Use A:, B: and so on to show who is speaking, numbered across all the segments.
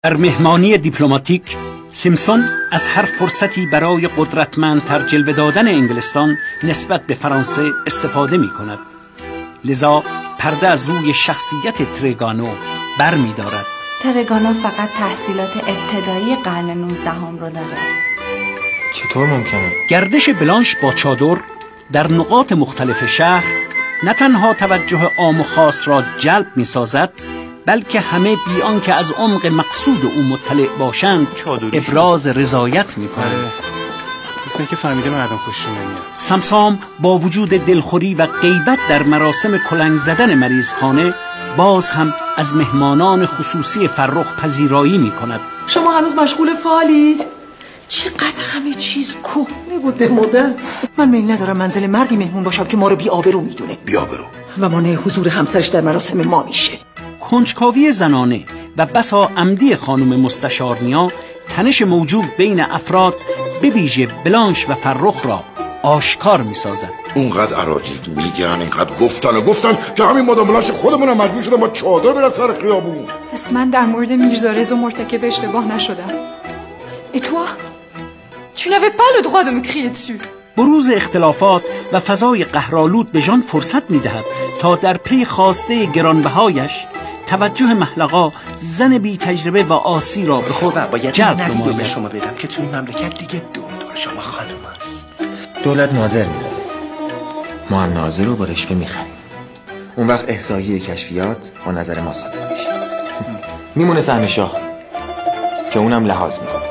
A: در مهمانی دیپلماتیک سیمپسون از هر فرصتی برای قدرتمندتر جلوه دادن انگلستان نسبت به فرانسه استفاده می کند. لذا پرده از روی شخصیت ترگانو بر می دارد.
B: ترگانو فقط تحصیلات ابتدایی قرن 19 رو داره.
C: چطور ممکنه؟
A: گردش بلانش با چادر در نقاط مختلف شهر نه تنها توجه عام و خاص را جلب می سازد، بلکه همه بی آنکه از عمق مقصود او مطلع باشند ابراز رضایت می‌کنند.
D: مثل که فهمیده مردم خوششون نمیاد.
A: سمسام با وجود دلخوری و غیبت در مراسم کلنگ زدن مریضخانه باز هم از مهمانان خصوصی فرخ پذیرایی می‌کند.
E: شما هنوز مشغول فعالید؟ چقدر همه چیز کهنه و دموده است. من میل ندارم منزل مردی مهمون باشم که ما رو بی‌آبرو میدونه.
F: بی‌آبرو
E: و مانع حضور همسرش در مراسم ما میشه.
A: کنجکاوی زنانه و بسا عمدی خانم مستشارنیا تنش موجود بین افراد به ویژه بلانش و فرخ را آشکار می سازد.
F: اونقدر عراجیف میگن، اینقدر گفتن که همین مادام بلانش خودمونم مجبور شدم با چادر برم سر خیابون.
G: پس من در مورد میرزا رضا مرتکب اشتباه نشدم. Et toi? Tu n'avais pas le droit de me crier dessus.
A: بروز اختلافات و فضای قهرآلود به ژان فرصت می دهد تا در پی خواسته گرانبهایش توجه محلقا زن بی تجربه و آسی را به خود جلب نماید.
F: به شما بدم که توی مملکت دیگه دور شما خانم است.
C: دولت ناظر میده، ما هم ناظر رو با رشوه میخریم. اون وقت احصایه کشفیات با نظر ما صادر میشه. میمونه سهم شاه که اونم لحاظ میکنه.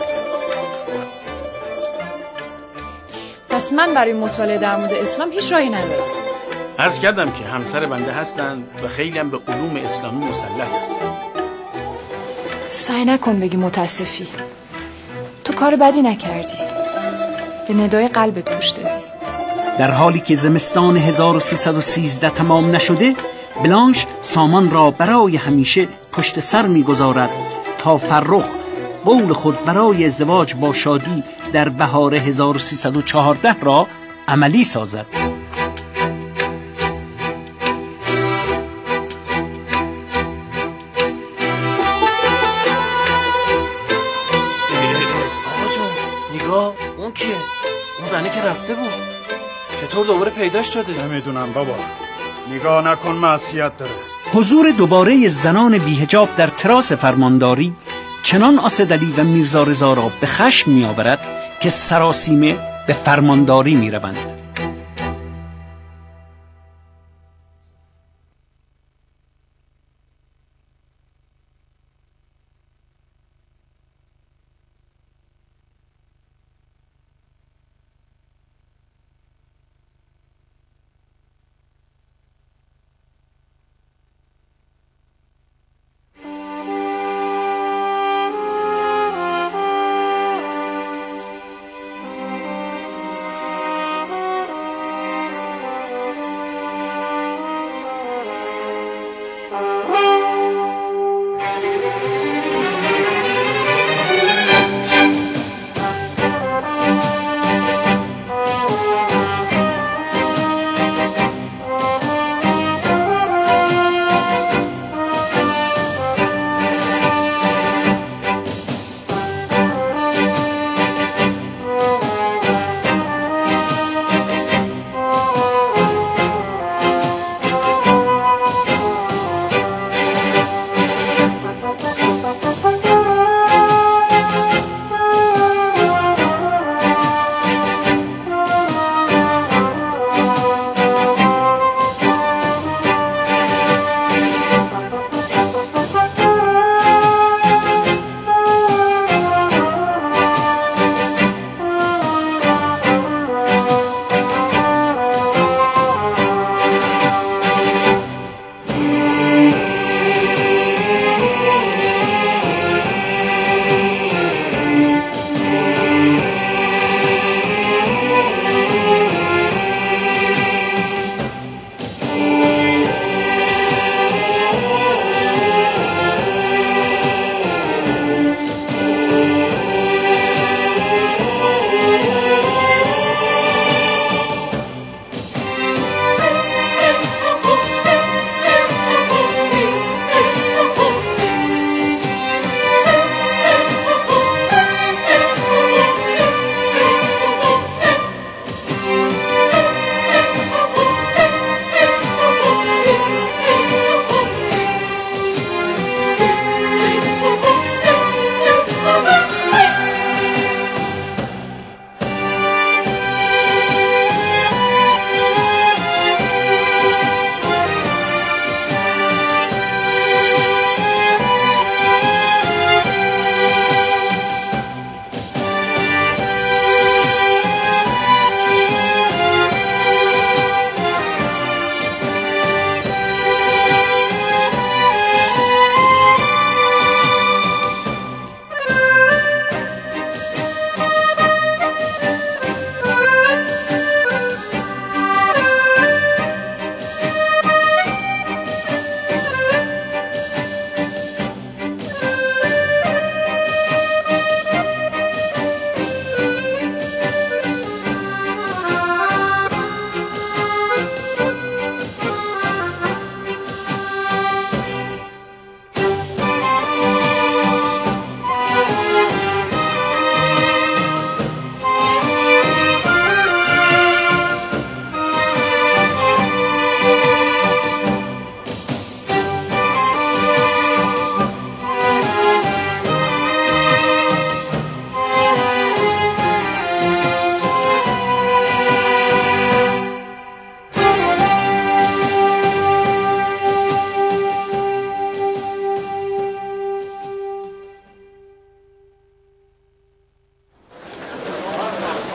G: پس من برای مطالعه در مورد اسلام هیچ راهی ندارم.
D: عرض کردم که همسر بنده هستن و خیلی هم به علوم اسلامی مسلطن.
G: سعی نکن بگی متاسفی. تو کار بدی نکردی. به ندای قلبت گوش دادی.
A: در حالی که زمستان 1313 تمام نشده، بلانش سامان را برای همیشه پشت سر می‌گذارد تا فرخ قول خود برای ازدواج با شادی در بهار 1314 را عملی سازد.
D: نگاه اون کیه؟ اون زنه که رفته بود چطور دوباره پیداش شده؟
H: نمیدونم بابا، نگاه نکن، معصیت داره.
A: حضور دوباره زنان بی‌حجاب در تراس فرمانداری چنان آسدعلی و میرزا رضا را به خشم می‌آورد که سراسیمه به فرمانداری می‌روند.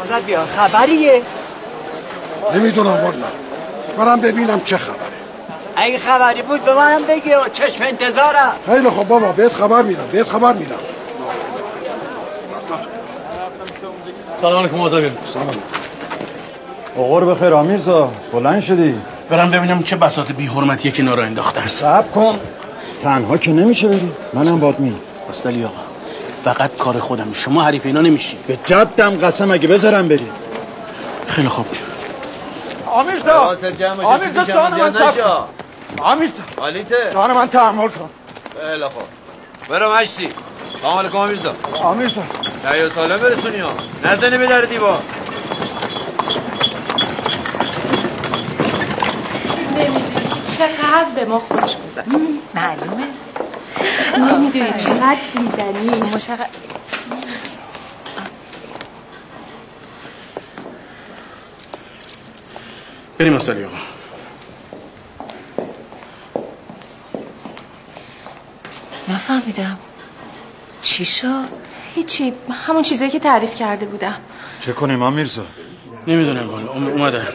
E: آزاد بیا خبریه؟
F: نمیدونم والا، برم ببینم چه خبره.
E: اگه خبری بود به منم بگی و چشم انتظارم.
F: خیلی خب بابا، بهت خبر میدم.
D: سلام علیکم آزاد.
F: سلام.
H: آقا بخیر آمیرزا، بلند شدی؟
A: برم ببینم چه بساط بی حرمتیه که نارا انداختن.
H: صبر کن، تنها که نمیشه بری، منم باد می.
A: مستلی آقا، فقط کار خودم، شما حریف اینا نمیشی.
H: به جدم قسم اگه بذارم بری.
A: خیلی خوب.
H: آمیرزا جان من صبر. آمیرزا
I: حالیته؟
H: جان من تحمل کن.
I: خیلی خوب. برو مشتی. سلام علیکم آمیرزا. تهیه سالم برسونی ها، نزنی به در دیوار.
B: چقدر به ما خوش گذشت. معلومه. نمیدونی چقدر دیدنی مشقت.
A: بریم مستلی آقا.
B: نفهمیدم چی شد؟ هیچی، همون چیزایی که تعریف کرده بودم.
H: چه کنیم آمیرزا؟
A: نمیدونم والا، اومدن.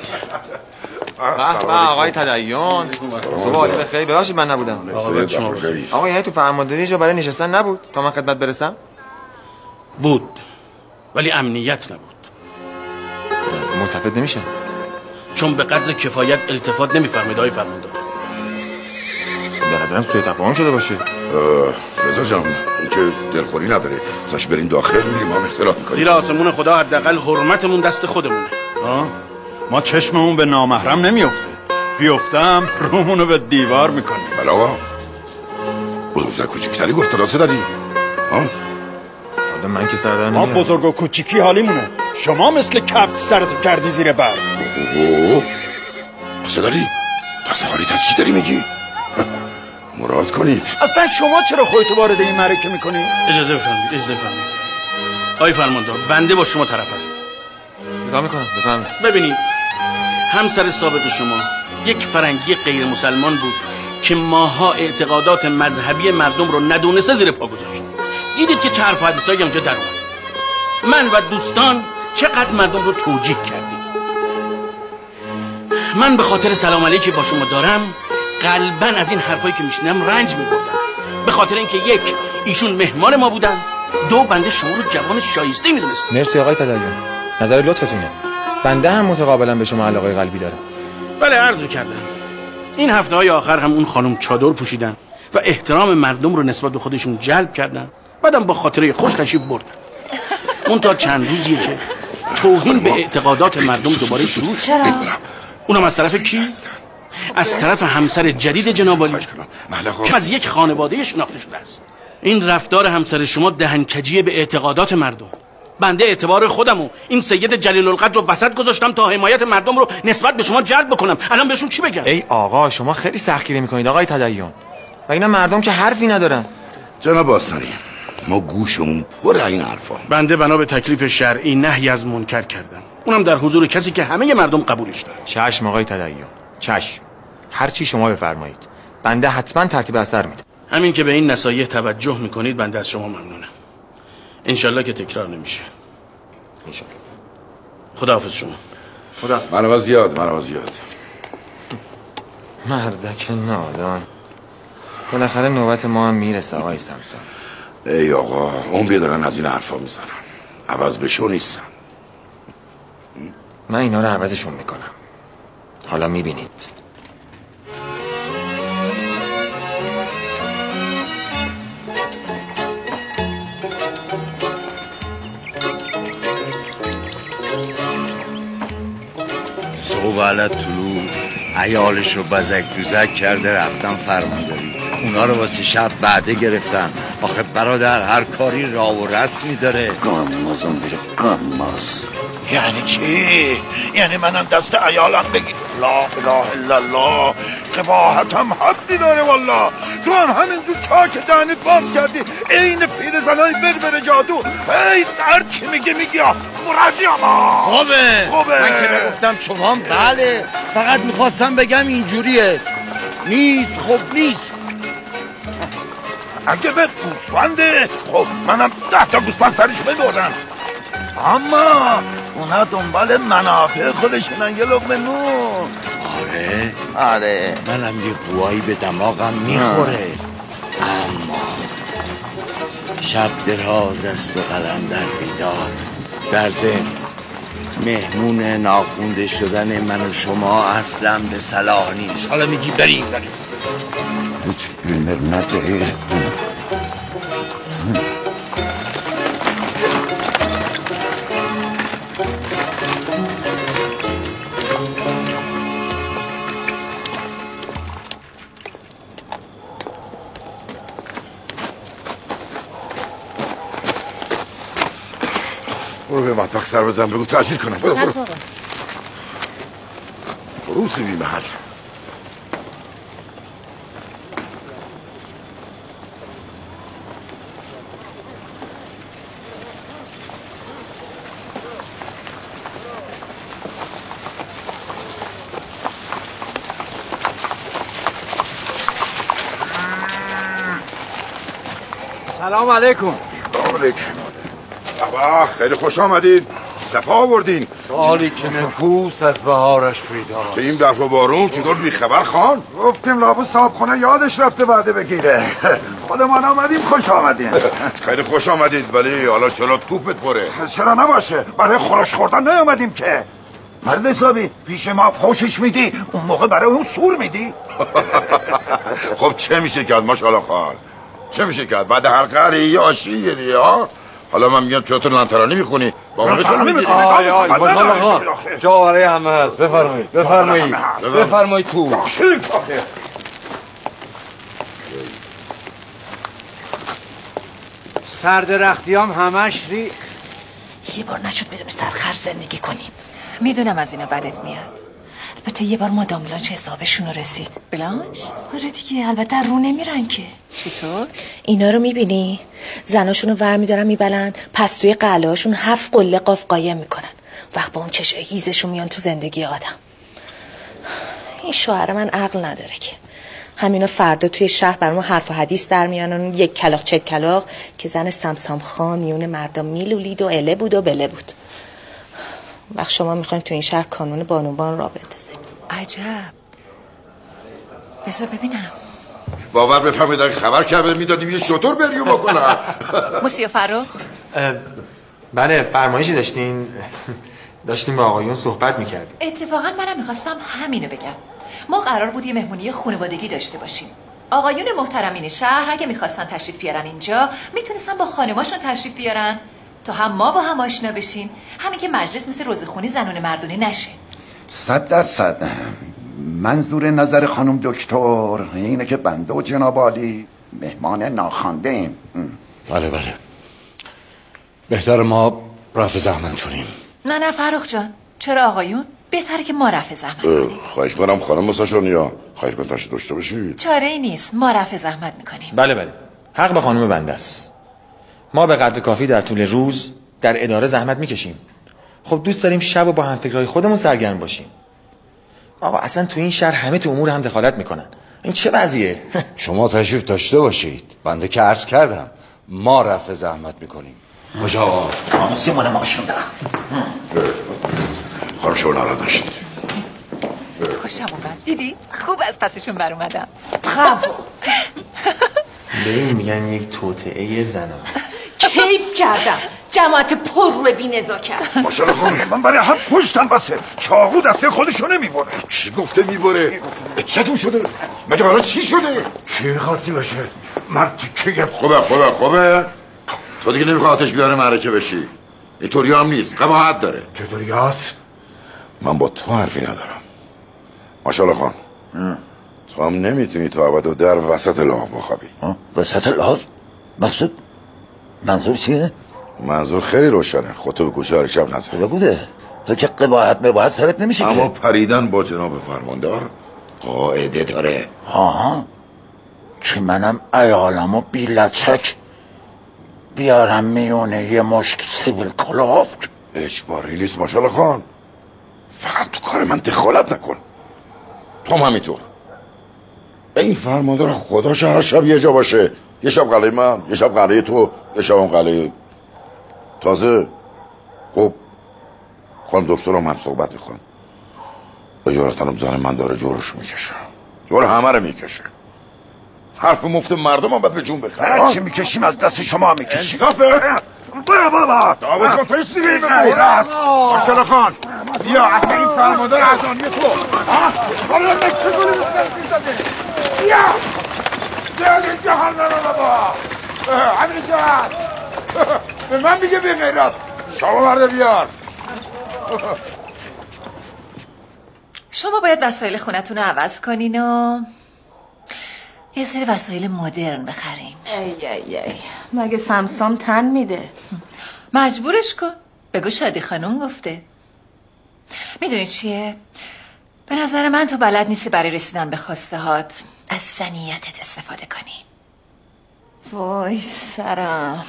C: آقای تدیون صبح حالی بخیر. ببخشید من نبودم. آقا یعنی تو فرمانداری جا برای نشستن نبود تا من خدمت برسم؟
A: بود ولی امنیت نبود.
C: ملتفت نمیشه
A: چون به قدر کفایت التفات نمیفرمید آقای فرماندار.
C: به نظرم سوء تفاهم شده باشه.
F: رضا جان، این که دلخوری نداره، تاش بریم داخل میریم هم اختلاف میکنیم.
A: زیر آسمون خدا حداقل حرمتمون دست خودمونه.
H: ما چشممون به نامحرم نمیفته، بیفتم رومونو به دیوار میکنیم.
F: بله آقا، بزرگتر کوچکتری گفت راسته داری؟
C: من که سردر
H: ما بزرگ و کوچیکی حالیمونه، شما مثل کبک سرتو کردی زیر برف.
F: راسته داری؟ دست خالیت از چی داری میگی؟ مراد کنید.
H: اصلا شما چرا خودتو وارد این معرکه میکنی؟
A: اجازه بفرمایید. آقای فرماندار، بنده با شما طرف هستم.
C: صدا میکنم، بفهمید.
A: ببینید، همسر سابق شما یک فرنگی غیر مسلمان بود که ماها اعتقادات مذهبی مردم رو ندونسته زیر پا گذاشت. دیدید که چه حرف و حدیثایی اونجا در اومد. من و دوستان چقدر مردم رو توجیه کردیم. من به خاطر سلام علیکی با شما دارم قلباً از این حرفایی که میشنم رنج میبردم. به خاطر اینکه یک، ایشون مهمان ما بودن، دو، بنده شما رو جوان شایسته میدونستم.
C: مرسی آقای تدیون، نظر لطفتونه. بنده هم متقابلا به شما علاقه قلبی دارم.
A: بله، عرض میکردم این هفته‌های آخر هم اون خانم چادر پوشیدن و احترام مردم رو نسبت به خودشون جلب کردن، بعدم با خاطره خوش تشریف بردن. اون تا چند روزیه که توهین به اعتقادات مردم دوباره شروع شد.
B: چرا؟
A: اونم از طرف کی؟ از طرف همسر جدید جناب عالی که از یک خانواده شناخته شده است. این رفتار همسر شما دهنکجی به اعتقادات مردم. بنده اعتبار خودم و این سید جلیل القدر رو وسط گذاشتم تا حمایت مردم رو نسبت به شما جلب بکنم. الان بهشون چی بگم؟
C: ای آقا، شما خیلی سختگیری میکنید آقای تدیون، و اینا مردم که حرفی ندارن.
F: جناب آستانی، ما گوشمون پر این حرفا.
A: بنده بنا به تکلیف شرعی نهی از منکر کردم، اونم در حضور کسی که همه مردم قبولش دارن.
C: چشم آقای تدیون، چشم. هر چی شما بفرمایید، بنده حتما ترتیب اثر میده.
A: همین که به این نصایح توجه میکنید بنده از شما ممنونم. انشالله که تکرار نمیشه.
C: انشالله.
A: خداحافظ شما.
C: خدا.
F: مرحبا زیاد.
C: مردک نادان. بالاخره نوبت ما هم میرسه آقای سمسام.
F: ای آقا، عمری دارن از این حرفا میزنن، عوض بشو نیستن.
C: من اینا رو عوضشون میکنم، حالا میبینید.
J: صبح علت طلوع عیالش رو بزک دوزک کرده رفتن فرمانداری، اونا رو واسه شب بعده گرفتن. آخه برادر هر کاری راه و رسمی داره.
F: گامازم بره گاماز.
K: یعنی چی؟ یعنی منم دست عیالم بگیر؟ لا اله الا الله، قباحتم حدی داره والله. تو هم همین دو چاک دهنت باز کردی عین پیرزنای بربر جادو. ای هر چی میگی مرضی اما
J: خوبه. من که نگفتم شما بله، فقط میخواستم بگم اینجوریه. نیست خوب نیست.
K: اگه به گوسفنده، خب منم 10 تا گوسفند سرش بدورم. اما اونا دنبال منافع خودشونن یه لقمه نون. آره
J: منم یه قوایی به دماغم میخوره، اما شب دراز است و قلندر بیدار. در ضمن مهمون ناخونده شدن من و شما اصلا به صلاح نیست. حالا میگی بریم
F: هیچ بیمر نده. برو به مطبخ سر بزن، بگو تأثیر کنم. برو روز بی محل.
D: سلام علیکم.
F: بابا خیلی خوش آمدید، صفا آوردین.
L: سالی که نکوس از بهارش پیدا.
F: به این برف و بارون چطور بیخبر خان؟
K: گفتیم لابو صاحب خونه یادش رفته وعده بگیره. خودمان آمدیم خوش آمدین.
F: خیلی خوش آمدید، ولی حالا چرا توپت پره؟
K: چرا نباشه، برای خورش خوردن نیومدیم که. مرد حسابی پیش ما فوشش میدی، اون موقع برای اون سور میدی.
F: خب چه میشه کرد ماشاءالله خان؟ چه میشه کرد؟ بعد هر قهری یه آشیه دیگه ها؟ حالا من میگم چرا تو لنترانی میخونی؟ با اونش نمیخونی؟
L: ماشاءالله خان جا برای همه هست. بفرمایید تو.
D: سردرختی هم همش ری.
B: یه بار نشد بدون سرخر زندگی کنیم. میدونم از اینا بدت میاد. البته یه بار مادام بلانش حسابشون رو رسید. بلانش؟ آره دیگه، البته رو نمیرن که. چطور؟
M: اینا رو میبینی؟ زناشون رو ور میدارن میبلن، پس توی قلعه‌هاشون 7 قله قاف قایم میکنن. وقت با اون چشم هیزشون میان تو زندگی آدم. این شوهر من عقل نداره که. همینا فردا توی شهر برامون حرف و حدیث در میانن، یک کلاغ چک کلاغ که زن سمسام خان میون مردم میلولید و اله بود و بله بود. وقت شما میخواین تو این شهر کانون بانوان را بندازین.
B: عجب. بذار ببینم.
F: باور بفرمایید اگه خبر کرده میدادیم یه شطور بریو بکنم.
B: موسیو فرخ.
C: بله فرمایشی داشتین؟ داشتیم با آقایون صحبت میکردیم.
B: اتفاقا منم میخواستم همینو بگم. ما قرار بود یه مهمونی خانوادگی داشته باشیم. آقایون محترمین شهر اگه میخواستن تشریف بیارن اینجا میتونستن با خانماشون تشریف بیارن تا هم ما با هم آشنا بشیم، همین که مجلس مثل روزخونی زنونه مردونه نشه.
N: 100% منظور نظر خانم دکتر اینه که بنده و جناب عالی مهمان ناخوانده ایم.
J: بله بهتر ما رفع زحمت کنیم.
B: نه فرخ جان، چرا آقایون؟ بهتره که ما رفع زحمت کنیم.
F: خواهش کنم خانم مساشانیا، خواهش کنم تشریف داشته باشید.
B: چاره ای نیست، ما رفع زحمت میکنیم.
C: بله حق به خانم بنده است. ما به قدر کافی در طول روز در اداره زحمت میکشیم. خب دوست داریم شب و با همفکرهای خودمون سرگرم باشیم. آقا اصلا تو این شهر همه تو امور هم دخالت میکنن. این چه وضعیه؟
J: شما تشریف داشته باشید. بنده که عرض کردم ما رفع زحمت میکنیم.
N: مجاور آنسی مال ما شده.
F: خانم شما ناراحت نشید.
B: خوشم اومد. دیدی؟ خوب از پسشون بر اومدم.
C: برافو. به این میگن یک توطئه زنان.
B: کیف کردم. جماعت پر رو بی نزاکت.
K: ماشاءالله خانم من برای هم پشتم بسه. چاقو دسته خودشو نمیبره.
F: چی گفته میبره؟ چطور شده؟ مگه حالا چی شده؟
K: چی خواستی بشه؟ مرد که
F: خوبه تو دیگه نمیخواه آتش بیاره معرکه بشی. اینطوری هم نیست، قباحت داره.
K: چطوری هست؟
F: من با تو حرفی ندارم. ماشاءالله خان تو هم نمیتونی تا ابد در وسط لحاف بخوابی.
N: وسط لحاف؟ منظور چیه؟
F: منظور خیلی روشنه. خودتو به کوچه شب نزن.
N: بگوده تو که قباحت سرت نمیشه.
F: اما پریدن با جناب فرماندار قاعده داره.
N: آها که منم ایالمو بی لچک بیارم میونه یه مشت سیبیل کلاف.
F: اجباری نیست ماشاءالله خان. فقط تو کار من دخالت نکن. تو هم همینطور. این فرماندار خداش هر شب یه جا باشه. یه شب قلعه من، یه شب قلعه تو، یه شب هم قلعه. تازه خب خانم دکتر هم صحبت میخوان. اجارتنم زن من داره جورش میکشه، جور همه رو میکشه. حرف مفت مردم هم باید به جون بخواه.
K: هر چی میکشیم از دست شما میکشیم.
F: انصافه؟ برو بابا دعوت کن توی سیبیل بگو. ماشالله خان بیا اصلا این فرماندار ازانی تو برو مکسی گلی بیا بیا اینجا حال بابا. همین اینجا هست. به من میگه بی غیرت. شما برده بیار.
B: شما باید وسایل خونتون رو عوض کنین و یه سری وسایل مدرن بخرین.
M: ای مگه سمسام تن میده؟
B: مجبورش کن. بگو شادی خانم گفته. میدونی چیه؟ به نظر من تو بلد نیستی برای رسیدن به خواسته هات از صنیعتت استفاده کنی.
M: وای سرم.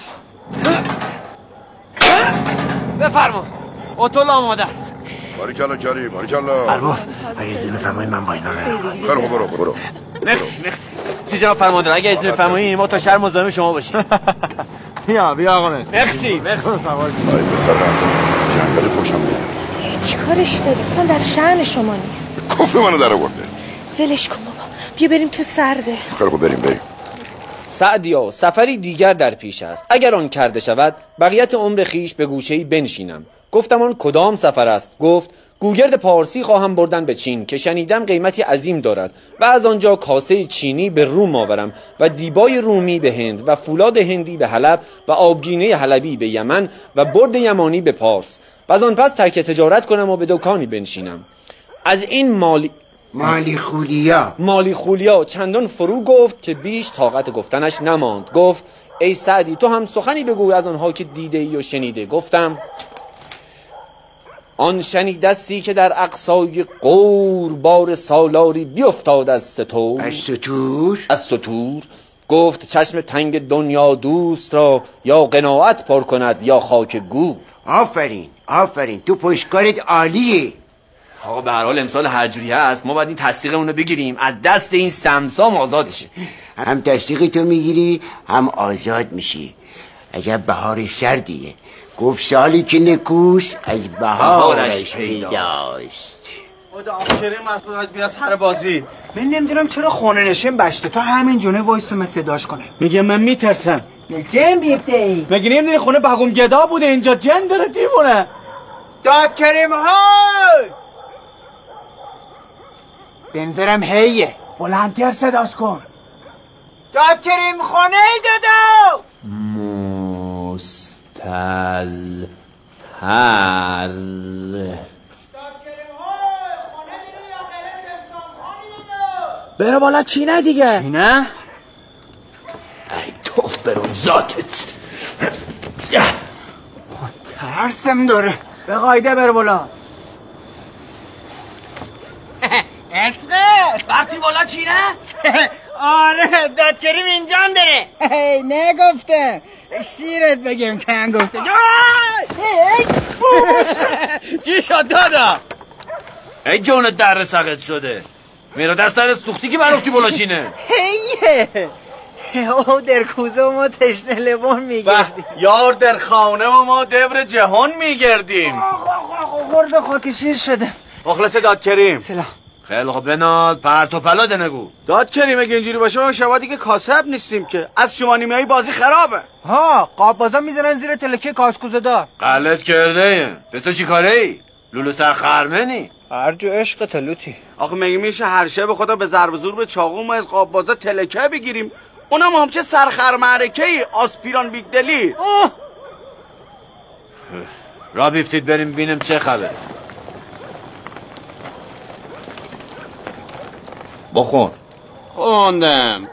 D: بفرما اتول آماده است.
F: باریکلا کریم باریکلا.
A: ارباب اگه اجازه بفرمایید من با اینا برم.
F: خیلی خوب برو.
D: مرسی. سی جناب فرمانده اگه اجازه بفرمایید ما تا شهر مزاحم شما باشیم. بیا آقا مرسی.
F: آی پسر جنگل خوشم میاد.
M: چی کارش داری؟ اصلا در شأن شما نیست.
F: کفر منو در آورده.
M: ولش کن بابا. بیا بریم تو سرده.
F: خیلی خوب بریم.
O: سعدیا سفری دیگر در پیش است. اگر آن کرده شود بقیت عمر خیش به گوشه‌ای بنشینم. گفتم آن کدام سفر است؟ گفت گوگرد پارسی خواهم بردن به چین که شنیدم قیمتی عظیم دارد و از آنجا کاسه چینی به روم آورم و دیبای رومی به هند و فولاد هندی به حلب و آبگینه حلبی به یمن و برد یمانی به پارس و از آن پس ترک تجارت کنم و به دکانی بنشینم. از این مالی خولیا چندان فرو گفت که بیش طاقت گفتنش نماند. گفت ای سعدی تو هم سخنی بگو از آنها که دیده ای و شنیده. گفتم آن شنیدستی که در اقصای قور بار سالاری بیفتاد از ستور گفت چشم تنگ دنیا دوست را یا قناعت پر کند یا خاک گور.
P: آفرین تو پشتکارت عالیه.
O: آقا به هر حال امسال هر جوری هست ما باید این تصدیق اونو بگیریم از دست این سمسام آزاد شه.
P: هم تصدیق تو میگیری هم آزاد میشی. عجب بهار سردیه. گفت سالی که نکوس از بهارش پیداست.
Q: متأخرین مسئولیت بیا سر بازی. من نمیدونم چرا خونه نشین بشته تو همین جونه وایس من صداش کنه. میگه من میترسم.
E: جن بیفته ای.
Q: مگه نمیدونی خونه بقوم گدا بوده اینجا جن داره دیوونه. داد کریم های بنظرم هیه بلندتر صداش کن. داد کریم خونه ای دادا
O: مستزهر
Q: بره بالا چینه دیگه.
A: چینه؟
Q: ای توف برون ذاتت. ترسم داره. به قایده بره بالا.
E: اسقه
Q: وقتی بالا چینه؟
E: آره دادکریم اینجا هم داره. نگفته شیرت بگم کن گفته.
D: چی شد دادا؟ ای جونت در سقط شده میرا دست سوختی که برافتی بلاشینه.
E: او در کوزه و ما تشنه لبان میگردیم
D: یار در خانه و ما دبر جهان میگردیم.
E: خورده خاک شیر شده.
D: مخلص دادکریم.
E: سلام.
D: خیلی خب بنال پرت و پلاده نگو. دادکریم اگه اینجوری باشه ما شما دیگه کاسب نیستیم که از شما نیمه‌ای بازی خرابه.
E: قاب بازا میزنن زیر تلکه کاسکوزه دار.
D: غلط کرده ایم. پس تو چی کاره ای؟ لولو سر خرمنی؟
E: هرجو عشق تلوتی.
D: آخه مگه میشه هر شب خدا به ضرب زور به چاقو ما از قاب بازا تلکه بگیریم؟ اونم همچه سرخر معرکه ای آسپیران بیگدلی. را بیفتید بریم بینیم چه خبر. بخون. خوندم.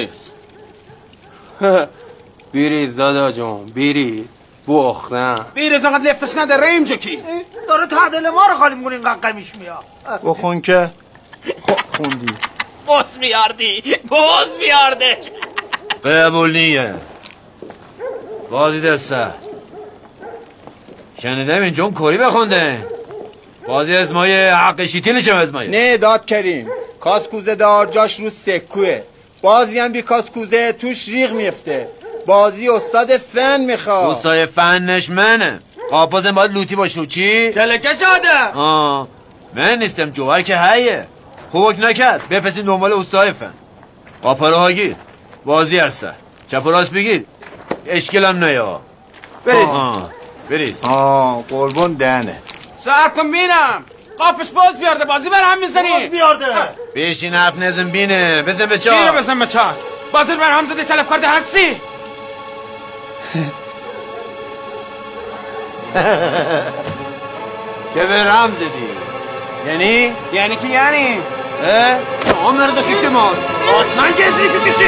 D: بیریز دادا جون بیریز. بخورم بیریز نقد لفتش نداره اینجا کی
E: داره تعدل ما رو خالی میکنه اینقدر قمیش میاد.
Q: بخون که خوندی.
E: بوز بیاردش
D: قبول نیه بازی دسته شنیدم اینجا اون کوری بخونده بازی ازمایه حق شیطینشم ازمایه.
Q: نه داد کریم کاسکوزه دار جاش رو سکوه بازی هم بی کاسکوزه توش ریغ میفته بازی استاد فن میخواد.
D: استاد فنش منه.
I: قاپازم باید لوتی باشو چی؟
D: تلکه شاده.
I: من نیستم جوهر که هیه. خوبک نکرد بفرستین دنبال استای فن. قاپاره ها گیر بازی هرسه چپ و راست بگیر اشکل هم نیا. بریز
K: قربون دهنه.
D: سر کن بینم قاپش باز بیارده بازی بر هم میزنی. باز
K: بیارده
I: بیشین حرف نزن بینه بزن به چار.
D: چی رو بزن به چار؟ بازی بر هم زده طلب کرده هستی.
I: که به رم زدی یعنی
D: که یعنی
I: عمر دخیت ماست
D: آسمان گزنی شو چی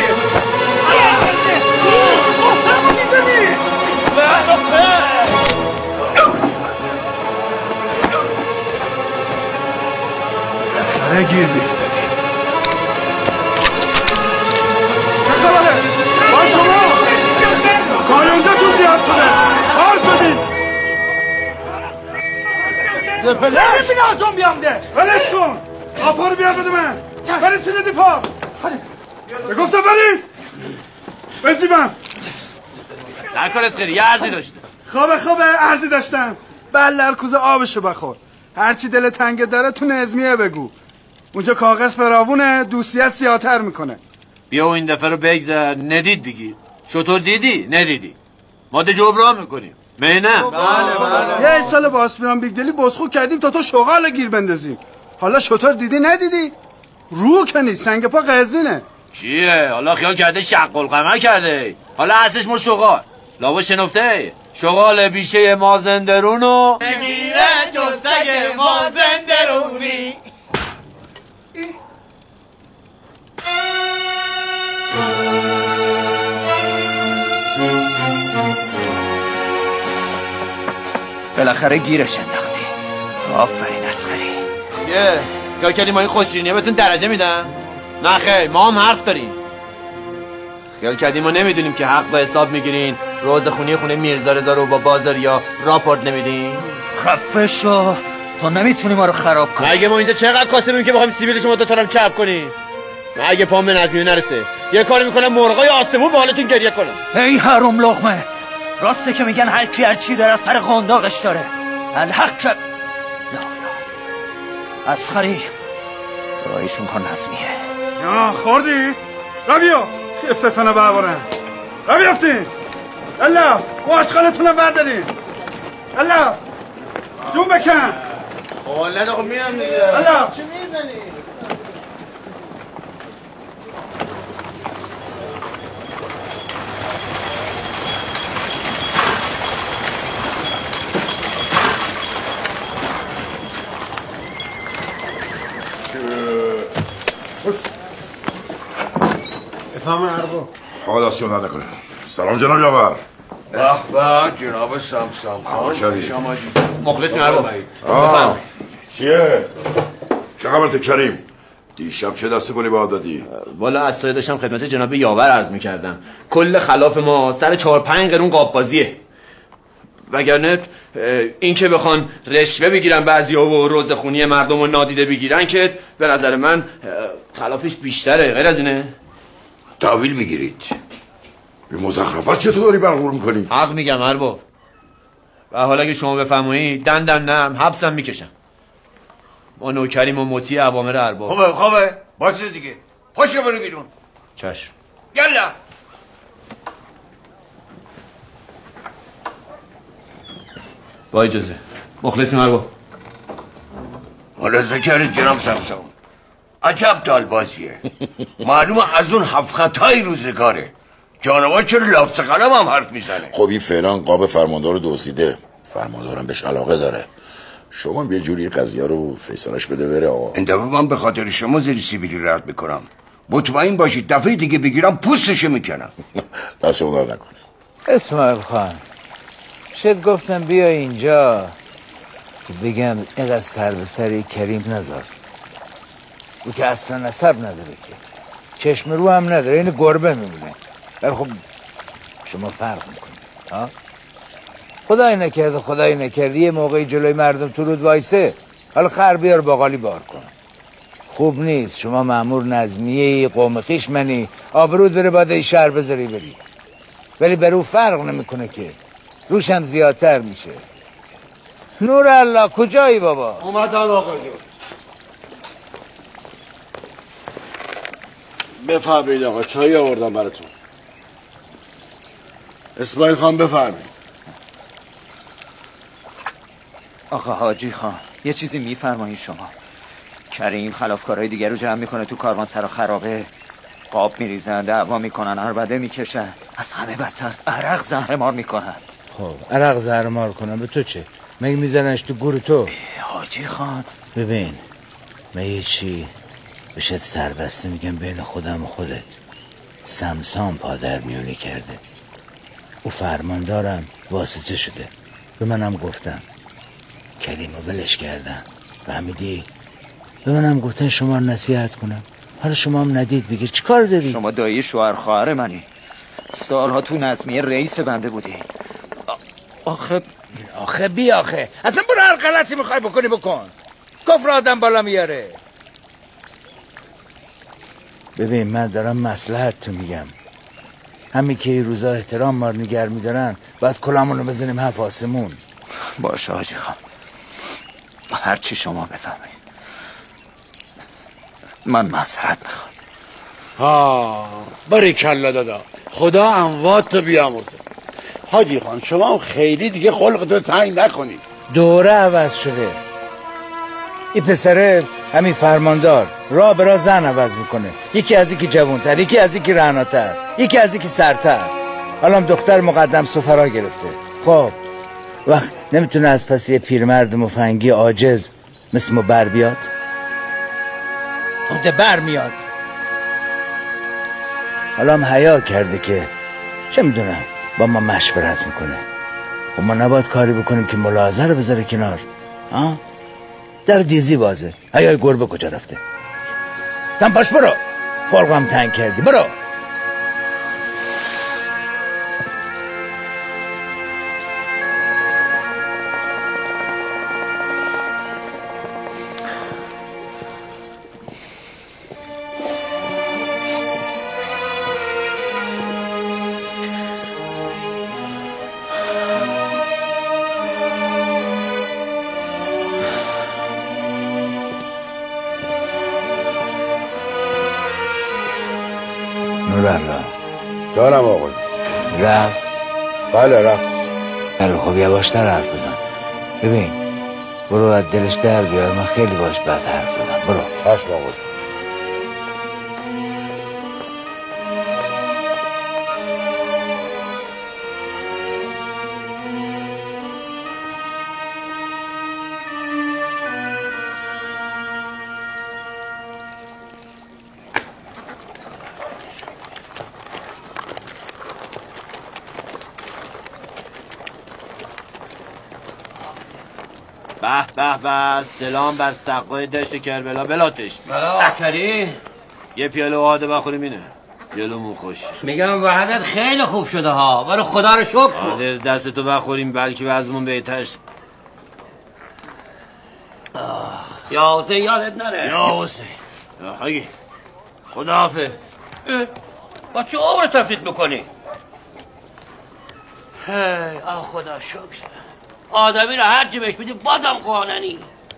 K: بالاخره گیر بیفتدی. چه خبره؟ با شما کارنده تو زیاد شده کار شدیم زفلش نمیبینه آجام بیامده ولش کن آفا رو بیار بده من برسینه دیفا بگفتم برید بزیبم
I: سرکار اسخیری یه عرضی داشته.
K: خوبه عرضی داشتم بلرکوز آبشو بخور هرچی دل تنگ داره تو نظمیه بگو اونجا کاغذ فراوونه دوستیت سیاتر میکنه.
I: بیا و این دفعه رو بگذر ندید بگیر شطور دیدی ندیدی ما ده جبران میکنیم نه
K: بله. یه سال با آسپیران بیگدلی بسخو کردیم تا تو شغال گیر بندازیم حالا شطور دیدی ندیدی رو کنی سنگ پا قزوینه
I: چیه حالا خیال کرده شق القمر کرده حالا اصلش ما شغال لابا شنفته شغال بیشه مازندرونو
D: نمیره جز سگ مازندرونی.
A: بالاخره گیرش انداختی. آفرین اسخری.
I: چیه؟ خیال کردی ما این خوششیرینیه بهتون درجه میدن؟ نه خیر ما هم حرف داریم. خیال کردی ما نمیدونیم که حق با حساب میگیرین روزخونی خونه میرزا رضا رو با بازار یا راپورت نمیدین؟
A: خفه شو تو نمیتونی ما رو خراب کنی.
I: اگه ما اینجا چقدر کاسبیم که بخوایم سیبیل شما دوتا رو چپ کنیم. اگه پام به نظمیه نرسه یه کاری میکنم مرغای آسمون به حالتون گریه کنم.
A: ای حروم لقمه راسته که میگن هر کی هر چی داره از پر قنداقش داره. الحق لا اسخری رایشون کن نظمیه.
K: یا خوردی؟ را بیا خیفتتانه بابارن را بیافتین الا و اشغالتونم بردارین الا جون بکن
D: اولاد آقا میرم دیگه
K: الا چی میزنی؟
F: بفهم عربا حال آسیون نکنه. سلام جناب یاور.
J: به به جناب سامسام
F: شما
I: مخلصیم عربا.
F: بفهم چیه؟ چه خبرت کریم؟ دیشب چه دست گلی با دادی؟
I: والا از سایه داشتم خدمت جناب یاور عرض میکردم کل خلاف ما سر 4-5 قرون قاب بازیه وگرنه این که بخوان رشوه بگیرن بعضیا و روزخونی مردم رو نادیده بگیرن که به نظر من خلافش بیشتره. غیر از اینه
J: تحویل میگیرید.
F: به مزخرفات چطور داری برخورد میکنی؟
I: حق میگم ارباب و حالا اگه شما بفرمایید دندم نم حبسم میکشم. ما نوکریم و مطیع اوامر ارباب.
J: خوبه باشه دیگه پاشو برو بیرون.
I: چشم
J: یلا
I: با اجازه. مخلصیم ارباب.
J: ملاحظه کردید جناب سامسام عجب دالبازیه. معلومه از اون 7 خطای روزگاره. جانوار چرا لفظ قلم هم حرف میزنه؟
F: خب این فعلا قاب فرماندار رو دزدیده. فرماندارم بهش علاقه داره. شما یه جوری قضیه رو فیصلش بده بره آقا.
J: این دفعه من به خاطر شما زیر سیبیلی رد میکنم. مطمئن باشید دفعه دیگه بگیرم پوستشو میکنم.
F: دست اون نکنه.
R: اسماعیل خان شد گفتم بیا اینجا که بگم اینقدر سر به سر کریم نذار. او که اصلا نسب نداره که چشم رو هم نداره این گربه میمونه. ولی خب شما فرق میکنید. خدای نکرده یه موقعی جلوی مردم تو رود وایسه حالا خر بیار باقالی بار کن. خوب نیست شما مأمور نظمیه قوم خیش منی آبرود بره باید ای شهر بذاری بری ولی برو فرق نمیکنه که روش هم زیادتر میشه. نور الله کجایی بابا؟
K: اومدن آقا جون. بفرمایید آقا چای آوردم براتون. اسماعیل خان بفرمایید.
S: آقا حاجی خان یه چیزی میفرمایید شما؟ کریم خلافکارای دیگر رو جمع میکنه تو کاروان سرا خرابه، قاب میریزن، دعوا میکنن، عربده میکشن، از همه بدتر عرق زهرمار میکنن.
R: خب عرق زهرمار کنن به تو چه؟ مگه میزننش تو گور تو؟
S: حاجی خان
R: ببین من یه چی بهشت سربسته میگم بین خودم و خودت. سمسام پادر میونی کرده، او فرماندارم واسطه شده، به منم گفتن کریمو ولش کردن، فهمیدی؟ به منم گفتن شما رو نصیحت کنم، حالا شما هم ندید بگیر چی کار داری؟
S: شما دایی شوهر خواهر منی، سالها تو نظمیه رئیس بنده بودی.
R: آخه بی آخه اصلا برو هر غلطی میخوای بکنی بکن، کفر آدم بالا میاره. ببین من دارم مصلحت تو میگم، همین که این روزا احترام ما رو نگر میدارن باید کلامونو بزنیم هفت آسمون.
S: باشه حاجی خان، هر چی شما بفهمید. من معذرت میخوام.
K: باریکلا دادا، خدا اموات تو بیامرزه. حاجی خان شما هم خیلی دیگه خلقتو تنگ نکنید.
R: دوره عوض شده، این پسره همین فرماندار راه برا زن عوض میکنه، یکی از یکی جوانتر، یکی از یکی رعناتر، یکی از یکی سرتر. حالا هم دختر مقدم سفرا گرفته. خب وقت نمیتونه از پس یه پیرمرد مفنگی عاجز مثل ما بر بیاد؟ خب ده بر میاد. حالا هم حیا کرده که چه میدونم با ما مشورت میکنه. خب ما نباید کاری بکنیم که ملاحظه رو بذاره کنار. در دیزی بازه. حیای گربه کجا رفته؟ تم پاش برو، خلقم تنگ کردی، برو.
K: جانم آقا.
R: رفت؟
K: بله رفت.
R: بله خب یواشتر حرف بزن. ببین برو از دلش در بیار، من خیلی باش بد حرف زدم. برو.
K: چشم آقا.
I: به به سلام بر سقای دشت کربلا بلاتش.
T: سلام کریم.
I: یه پیاله وحده بخوریم اینه جلومون خوش.
T: میگم وحدت خیلی خوب شده ها، برای خدا رو شکر کن.
I: دست تو بخوریم بلکه وزمون بهتر.
T: یا حسین یادت نره.
I: یا حسین یا حاگی خدا حافظ.
T: با چه عمر تفرید میکنی؟ هی خدا شکر. آدمی رو هر چی بهش میدی بازم قاننی.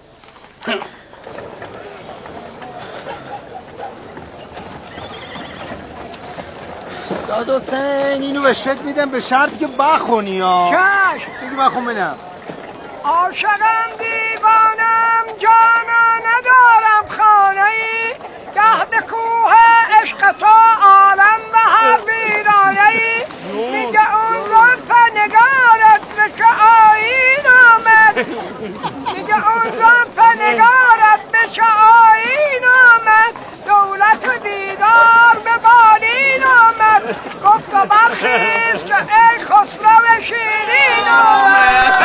Q: داد حسین اینو به شک میدم به شرطی که بخونی ها.
E: چشم
Q: دیگه بخون بینم.
E: عاشقم دیوانم جانا ندارم خانه‌ای، گه به کوه عشق تو عالم به هر بیرایه‌ای، میگه اون زلف نگارت به چه آیین آمد، میگه اون زلف نگارت به چه آیین آمد، دولت و دیدار به بالین آمد، گفت و برخیز که ای خسرو شیرین آمد.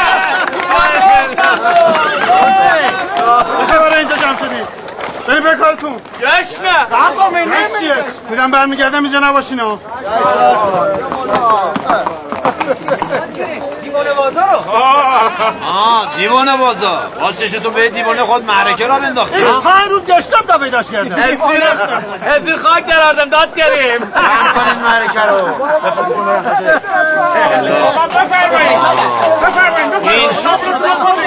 Q: بخیر برای اینجا جمع شدی. بریم به کارتون.
I: جشنه.
Q: فرقا منه میرم برمیگردم اینجا نباشین ها.
T: دیوانه بازار رو.
I: دیوانه بازار. باز چشتون به دیوانه خود معرکه را بنداختی.
Q: 5 روز گشتم تا پیداش کردم.
I: حزیر خاک در آردم داد کریم.
Q: جمع کنین معرکه رو. بفرمایید.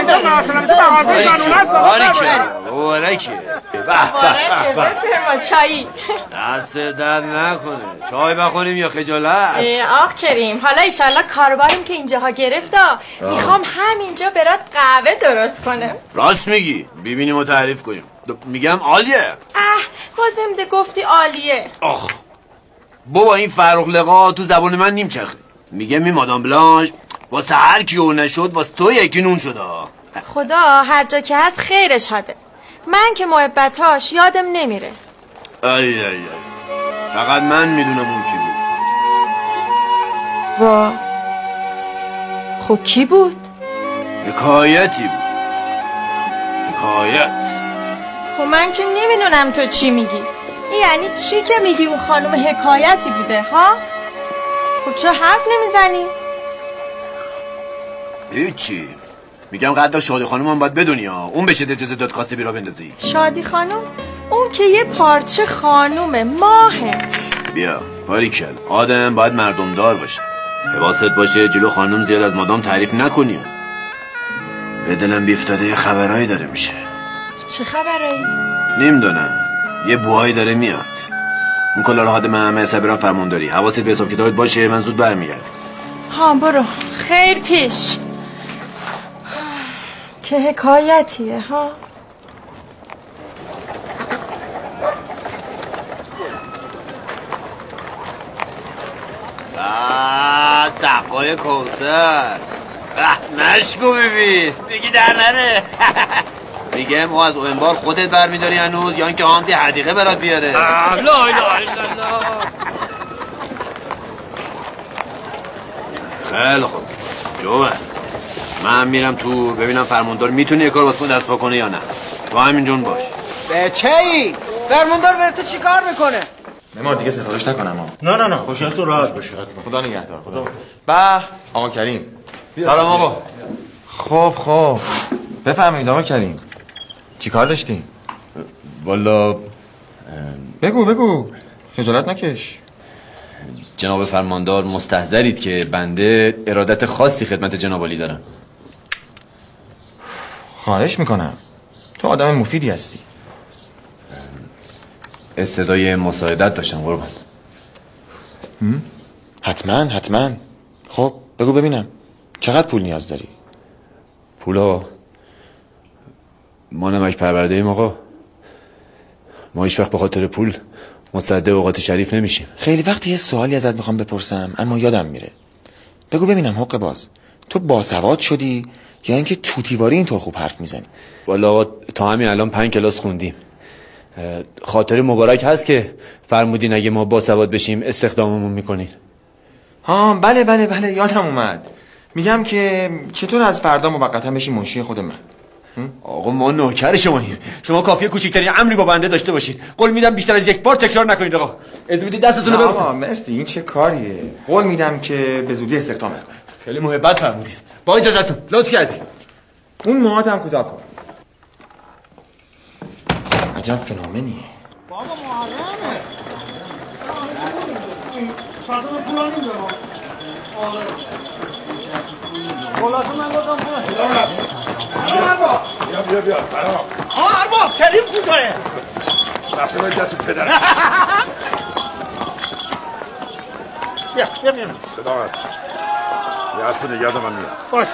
U: بفرما چایی.
I: دست در نکنه. چای بخوریم یا خجالت؟
U: آخ کریم، حالا ایشالله کاربارم که اینجاها گرفتا میخوام همینجا برات قهوه درست کنم.
I: راست میگی، ببینیم و تعریف کنیم. میگم عالیه.
U: بازم ده گفتی عالیه.
I: آخ بابا این فرخ لقا تو زبان من نیم چرخه. میگه می مادام بلانش واسه هر کی اون نشد واسه تو یکی نون شده.
U: خدا هر جا که هست خیرش هده. من که محبتاش یادم نمیره.
I: ای فقط من میدونم اون کی بود.
U: وا خب کی بود؟
I: حکایتی بود. حکایت.
U: خب من که نمیدونم تو چی میگی. یعنی چی که میگی اون خانم حکایتی بوده ها؟ خب چه حرف نمیزنی؟
I: هیچی. میگم قدر شادی خانم هم باید بدونی ها. اون بشه اجازه داد کاسه بیرا بندازی.
U: شادی خانم؟ اون که یه پارچه خانومه ماهه.
I: بیا باریکل. آدم باید مردم دار باشه. حواست باشه جلو خانم زیاد از مادام تعریف نکنی. به دلم بیفتاده یه خبرایی داره میشه.
U: چه خبرایی؟
I: نمیدونم. یه بوهایی داره میاد. اون کلاه حد من همه حسابیران فرمانداری. حواست به حساب کتابت باشه. من زود برمیگردم.
U: ها برو خیر پیش. که حکایتیه ها.
I: سقای کوثر نشکو ببین میگی در نره. میگه ما از اونبار خودت برمیداری هنوز یا اینکه حامدی حدیقه برات بیاره؟ لا اله الا الله. خیلی خوب جوه من میرم تو ببینم فرماندار میتونه یه کار واسه من دست پا کنه یا نه. تو همینجون باش.
E: به چه ای؟ فرماندار بره تو چی کار میکنه؟
C: نمار دیگه سفارش نکنم.
K: نه خوشحالتون راحت باشه.
C: خدا نگهدار. به آقا کریم.
I: سلام آقا.
C: خب بفرمایید آقا کریم. چی کار داشتی؟
I: والا
C: بگو خجالت نکش.
I: جناب فرماندار مستحضرید که بنده ارادت خاصی خدمت جناب عالی دارم.
C: خواهش میکنم. تو آدم مفیدی هستی.
I: استعدای مساعدت داشتم قربان.
C: حتما. خب بگو ببینم چقدر پول نیاز داری؟
I: پولا ما نمک پرورده ایم آقا. ما هیچ وقت به خاطر پول مصدق اوقات شریف نمیشیم.
C: خیلی وقت یه سوالی ازت میخوام بپرسم اما یادم میره. بگو ببینم حق باز تو باسواد شدی یا اینکه توتیواری اینطور خوب حرف میزنی؟
I: والا آقا تا همین الان 5 کلاس خوندیم. خاطر مبارک هست که فرمودین اگه ما باسواد بشیم استخداممون میکنین.
C: ها بله یادم اومد. میگم که چطور از فردا موقتا بشی منشی خود من.
I: آقا ما نوکر شماییم. شما کافیه کوچکترین امری با بنده داشته باشید. قول میدم بیشتر از یک بار تکرار نکنید آقا. اجازه بدید دستتون رو ببوسم.
C: آقا مرسی این چه کاریه؟ قول میدم که به زودی استخدامت کنم.
I: خیلی محبت فرمودید. با اجازهتون لطف کردید.
C: اون موهات هم کوتاه کن. عجب فنومنیه.
K: بابا محرمه. فردا پول نمیدم. خلاصه من گفتم بیا سلام. ارباب کریم کجایه؟ رفته باید دست پدرم. بیا صداقت یه اسب نگرد من میاد. باشه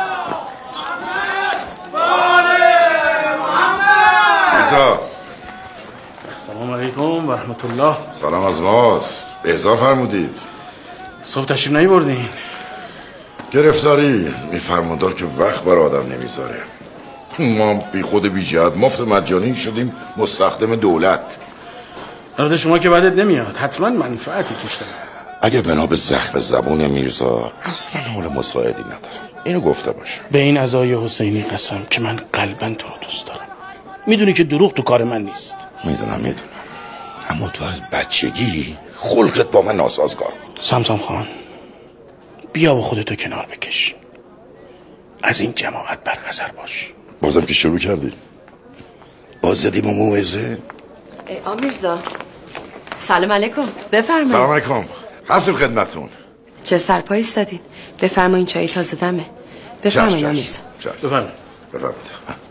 K: ایزا.
V: سلام علیکم و رحمت الله.
K: سلام از ماست. بهزا فرمودید.
V: صبح تشریف نیاوردین؟
K: گرفتاری این فرماندار که وقت بر آدم نمیذاره. ما بی خود بی جهت مفت مجانی شدیم مستخدم دولت.
V: درد شما که بدت نمیاد. حتما منفعتی توش داره.
K: اگه بنا به زخم زبون میرزا اصلا حال مساعدی ندارم. اینو گفته باشه.
V: به این عزای حسینی قسم که من قلبا تو رو دوست دارم. میدونی که دروغ تو کار من نیست.
K: میدونم اما تو از بچگی خلقت با من ناسازگار بود.
V: سمسم خان بیا و خودتو کنار بکش. از این جماعت برحذر باش.
K: بازم که شروع کردی. باز زدی با موعظه.
W: آمیرزا سلام علیکم. بفرمایید.
K: سلام علیکم. هستیم خدمتون.
W: چه سرپا ایستادین؟ بفرمایید چای تازه دمه. بفرمایید آمیرزا.
V: بفرمایید.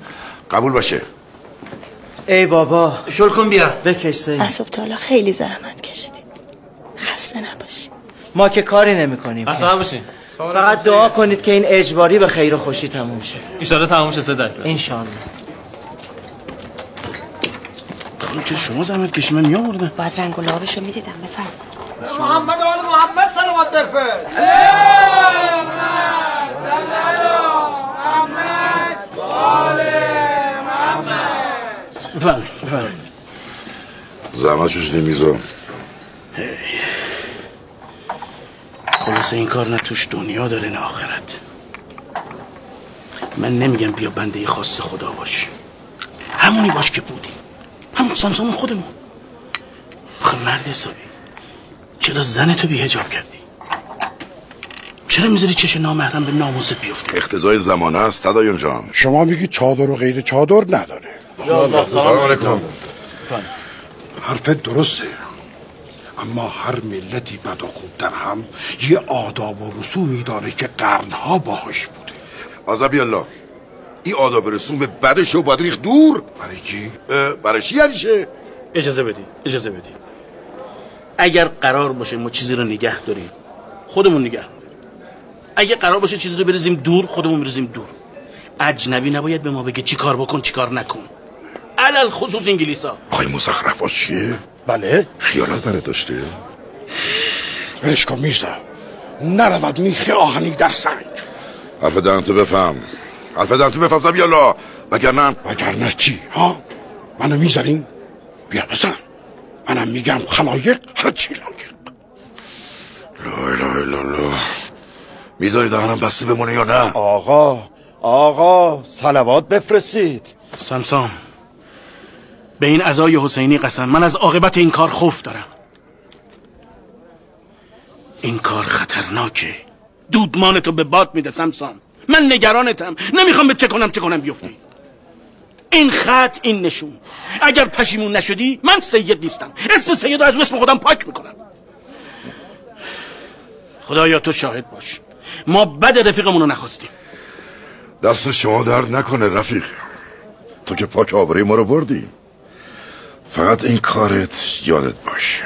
F: قبول باشه.
E: ای بابا
Q: شل کن بیا
E: بکش سید.
M: از صبح تا حالا خیلی زحمت کشیدی، خسته نباشی.
E: ما که کاری نمی کنیم.
G: اصلا باشین.
E: فقط دعا کنید که این اجباری به خیر و خوشی تموم شه.
G: ایشالا تموم شه صدق.
E: انشالله.
V: خانم چه شما زحمت کشی من نیاوردم؟
W: باید رنگ و لعابشو میدیدم. بفرمایید.
N: محمد آل محمد صلوات برفرست.
V: بفرمایید.
F: زحمت کشیدی میزا.
V: خلاصه این کار نه توش دنیا داره نه آخرت. من نمیگم بیا بنده خاص خدا باش، همونی باش که بودی، همون سمسام خودمون. آخه مرد حسابی چرا زن تو بی حجاب کردی؟ چرا میذاری چش نامحرم به ناموست بیفته؟
F: اقتضای زمانه است تدایون جان.
K: شما میگی چادر و غیر چادر نداره.
F: سلام علیکم.
K: حرفت درسته، اما هر ملتی بد و خوب در هم یه آداب و رسومی داره که قرنها باهاش بوده.
F: عزبی الله، این آداب و رسوم بدشو باید ریخت دور.
K: برای چی؟
F: برای چی یعنی شه؟
V: اجازه بدید اگر قرار باشه ما چیزی رو نگه داریم خودمون نگه داریم، اگه قرار باشه چیزی رو بریزیم دور خودمون بریزیم دور. اجنبی نباید به ما بگه چی کار بکن چی کار نکن، علل خصوص انگلیسا.
F: آقای مزخرفات چیه؟
K: بله؟
F: خیالت برات داشته؟
K: ولش کن میرزا، نرود میخه آهنی در سنگ.
F: حرف دهنتو بفهم زبی الله،
K: وگرنه چی ها؟ منو میزنین؟ بیا بزن، منم میگم خلایق هر چی لایق.
F: لا اله الا الله. میذاری دهنم بسته بمونه یا نه؟
K: آقا صلوات بفرستید.
V: سمسام به این عزای حسینی قسم، من از عاقبت این کار خوف دارم. این کار خطرناکه، دودمانتو به باد میده سمسام. من نگرانتم، نمیخوام به چه کنم بیفتی. این خط، این نشون، اگر پشیمون نشدی من سید نیستم، اسم سید رو از اسم خودم پاک میکنم. خدایا تو شاهد باش، ما بد رفیقمون رو نخواستیم.
F: دست شما درد نکنه رفیق، تو که پاک آبروی ما رو بردی. فقط این کارت یادت باشه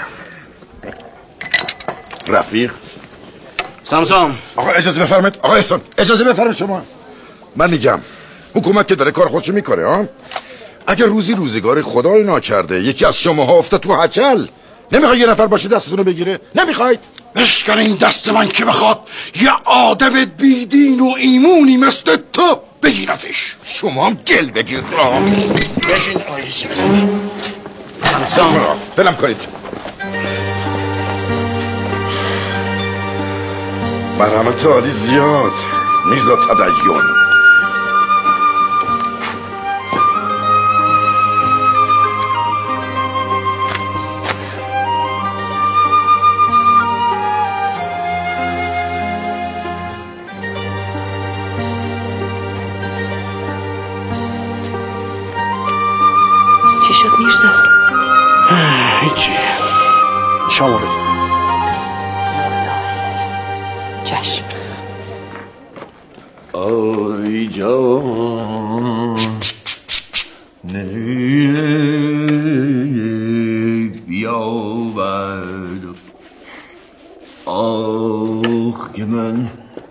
F: رفیق.
V: سمسام
F: آقا اجازه بفرمید، آقا احسان اجازه بفرمید. شما من میگم حکومت که داره کار خودشو میکنه ها. اگر روزگار خدای ناکرده یکی از شماها افتاد تو هچل، نمیخوای یه نفر باشه دستتونو بگیره؟ نمیخواید؟
K: بشکن این دست من که بخواد یه آدم بیدین و ایمونی مثل تو بگیرتش.
F: شما هم گل بگیر.
V: بشین آیش
F: سمسام بلم کنید. مرحمت عالی زیاد میرزا تدیون.
W: چی شد میرزا؟
V: هیچی، شما بده.
W: چشم.
I: آی جان بیاورد، آخ که من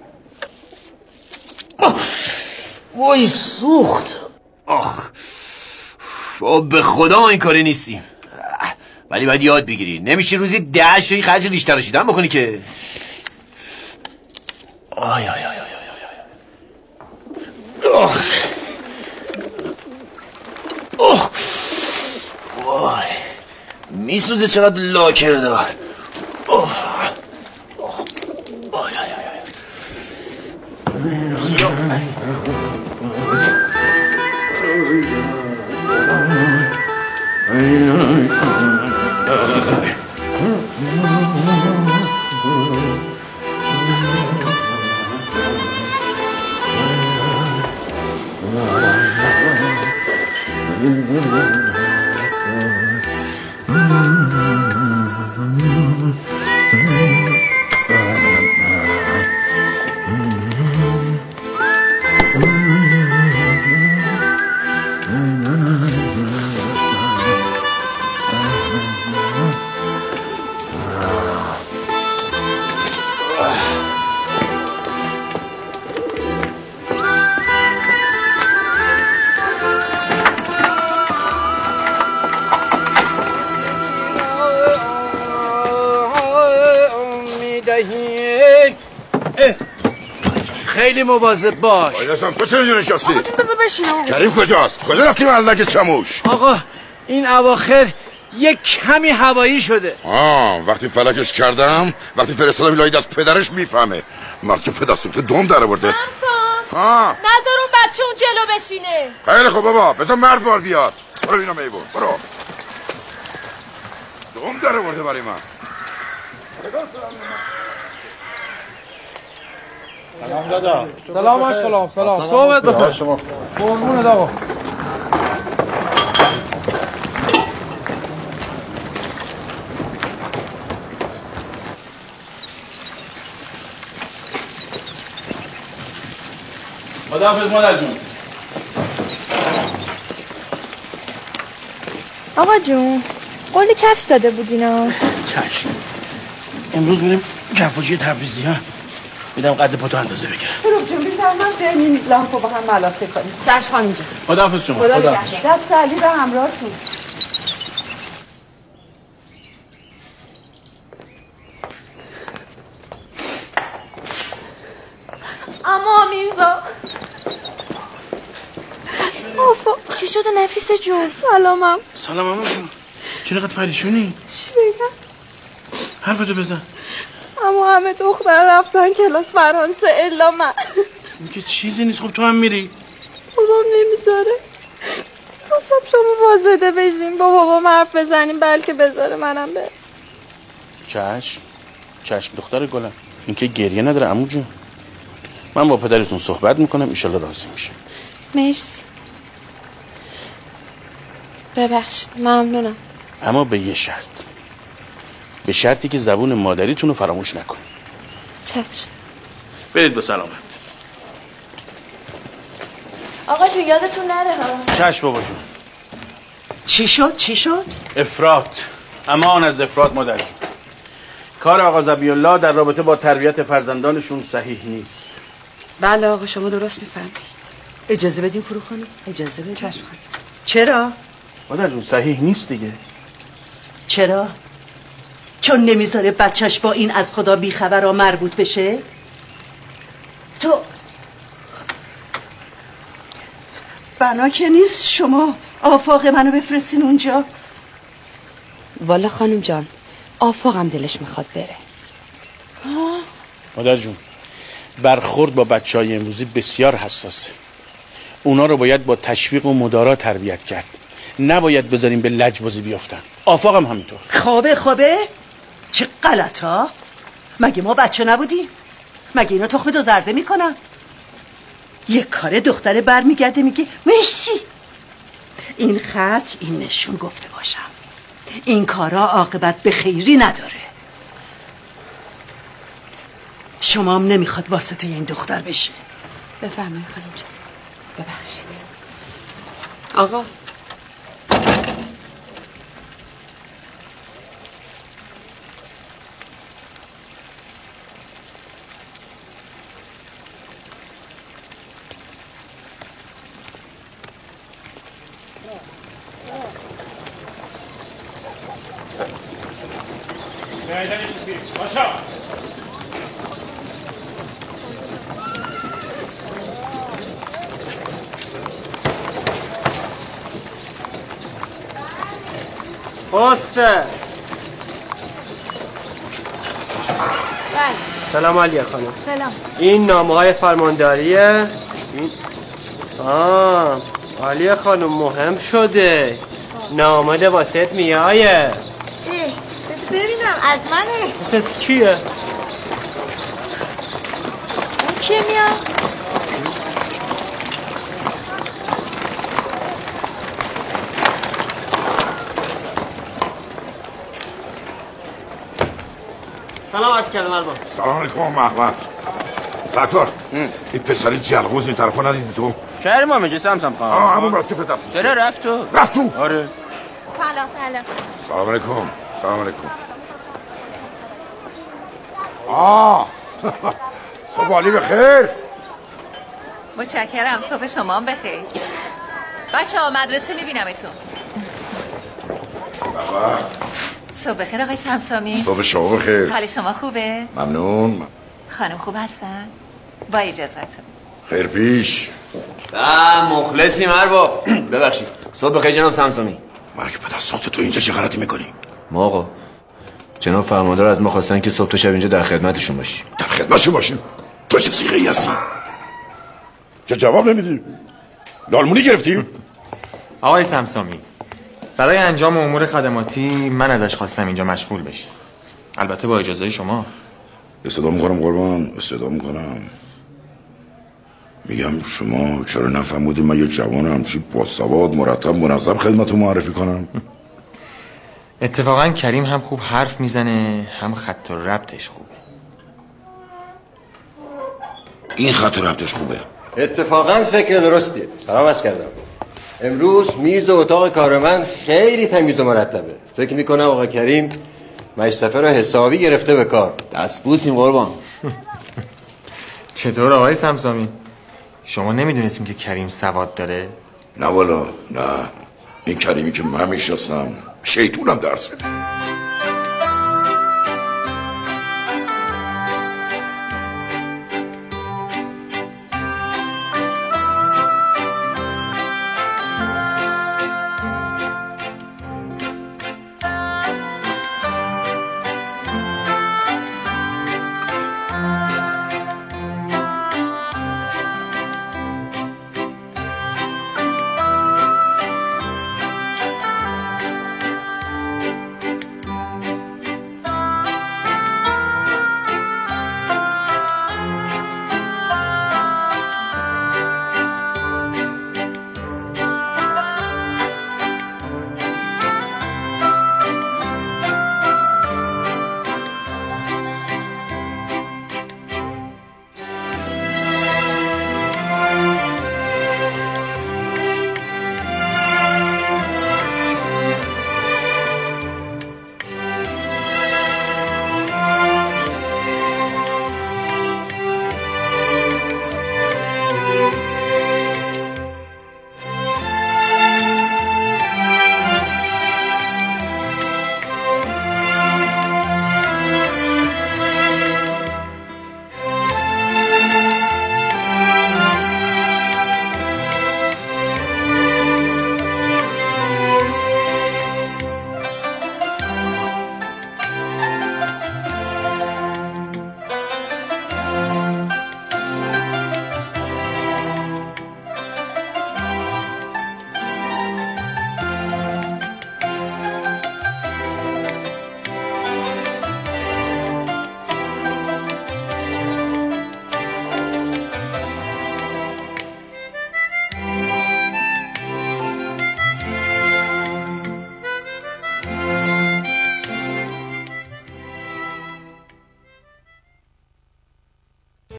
I: وای سوخت. آخ به خدا این کاری نیستیم، ولی باید یاد بگیری. نمیشه روزی 10 شوی خرج ریش تراشیدن بکنی که. آی آی آی آی وای میسوزه چقدر لاکر دار.
Q: خیلی مواظب باش.
F: آیدستم تو چرا نشستی؟
U: آقا جون بذار بشینم.
F: کریم کجاست؟ کجا رفتی ملک چموش؟
Q: آقا این اواخر یک کمی هوایی شده.
F: وقتی فلکش کردم، وقتی فرستادم لای دست پدرش میفهمه. مرد که پدستون که دوم داره برده.
G: نذار اون بچه اون جلو بشینه.
F: خیلی خوب بابا، بذار مرد بار بیاد. برو اینو میبون، برو. دوم داره برده برای من.
H: سلام دادا.
Q: سلام. صحبت بخیر.
H: شما.
Q: قربونت آقا.
V: خداحافظ مادر جون.
U: آقا جون قول کفش داده بودینا.
V: چشم. امروز میریم کفاجی تبریزی ها. میدم قد پاتو اندازه بگیرم.
E: برو جون بیزن من بریم لامپو با هم ملاطه کنیم. چشم خانم جون.
V: خداحافظ شما.
E: خداحافظ. دست علی به همراهتون.
U: اما میرزا آفا چی شده نفیس جون؟ سلامم.
V: سلام اما جون. چرا قد پریشونی؟
U: چی بگم؟
V: حرفتو بزن.
U: اما همه دختر رفتن کلاس فرانسه الا من.
V: این که چیزی نیست. خب تو هم میری؟
U: بابام نمیذاره. خواستم شما وازده بشین با بابام حرف بزنیم بلکه بذاره منم به.
V: چشم دختر گلم. این که گریه نداره عمو جون. من با پدرتون صحبت میکنم ایشالله راضی میشه.
U: مرسی. ببخشید ممنونم.
V: اما به یه شرط. به شرطی که زبون مادریتون رو فراموش نکن.
U: چشم.
V: برید به سلامت.
U: آقا جون یادتون نره ها.
V: چشم بابا جون.
E: چی شد؟
V: افراط. امان از افراط مادر جون. کار آقا ذبی‌الله در رابطه با تربیت فرزندانشون صحیح نیست.
W: بله آقا شما درست میفهمید.
E: اجازه بدین فرو خانم. اجازه بدین.
W: چشم خانم.
E: چرا؟
V: مادر جون صحیح نیست دیگه.
E: چرا؟ چون نمیذاره بچهش با این از خدا بیخبرها مربوط بشه؟ تو بنا که نیست شما آفاق منو بفرستین اونجا.
W: والا خانم جان آفاقم دلش میخواد بره.
V: مادر جون برخورد با بچهای امروزی بسیار حساسه. اونا رو باید با تشویق و مدارا تربیت کرد. نباید بذاریم به لجبازی بیافتن. آفاقم همینطور.
E: خوابه؟ چه غلطا؟ مگه ما بچه نبودیم؟ مگه اینا تخم دو زرده میکنن؟ یک کار دختره برمیگرده میگه مرسی. این خط این نشون گفته باشم این کارا عاقبت به خیری نداره. شما هم نمیخواد واسطه این دختر بشه.
W: بفرمایید خانم جان. ببخشید. آقا
Q: پسته. سلام علیه خانم.
U: سلام.
Q: این نامه های فرمانداریه. علیه خانم مهم شده. نامه واسط میایه.
U: ببینم از منه.
Q: پس کیه؟
U: اون کی میاد؟
Q: سلام عرض کردم ارباب.
F: سلام علیکم محمد. ستار این پسری جلغوز این طرفا ندیدی تو؟
I: کریم آمجه سمسم خواهم.
F: همون رفتی پدرس.
I: چرا رفت تو؟
F: رفت تو؟
I: آره.
U: سلام.
F: سلام علیکم. صبح علی بخیر.
B: متشکرم. صبح شما هم بخیر. بچه ها مدرسه میبینمتون. صبح بخیر آقای سمسامی.
F: صبح شما بخیر.
B: حال شما خوبه؟
F: ممنون.
B: خانم خوب هستن؟ با اجازت.
F: خیر پیش.
I: مخلصیم ارباب. ببخشید. صبح بخیر جناب سمسامی.
F: مرگ پدر ساخت تو اینجا چه غلطی میکنی؟
I: ما آقا جناب فرماندار از ما خواستن که صبح تا شب اینجا در خدمتشون باشیم.
F: در خدمتشون باشیم؟ تو چه سیغه ای هستی؟ چه جواب نمیدی؟ لالمونی گرفتی؟
C: آقای سمسامی، برای انجام امور خدماتی من ازش خواستم اینجا مشغول بشه. البته با اجازه شما.
F: استدا میکنم قربان، استدا میکنم. میگم شما چرا نفهمودید من یه جوان همچی باسواد مرتب منظم خدمتتون معرفی کنم؟
C: اتفاقا کریم هم خوب حرف میزنه، هم خط و ربطش خوبه.
F: این خط و ربطش خوبه.
H: اتفاقا فکر درستیه. سلام عرض کردم. امروز میز و اتاق کار من خیلی تمیز و مرتبه. فکر میکنم آقا کریم مشرفه رو حسابی گرفته به کار.
I: دست بوسیم قربان.
C: چطور آقای سمسامی؟ شما نمیدونستین که کریم سواد داره؟
F: نه والا، نه. این کریمی که من میشناسم شیطونم درس میده.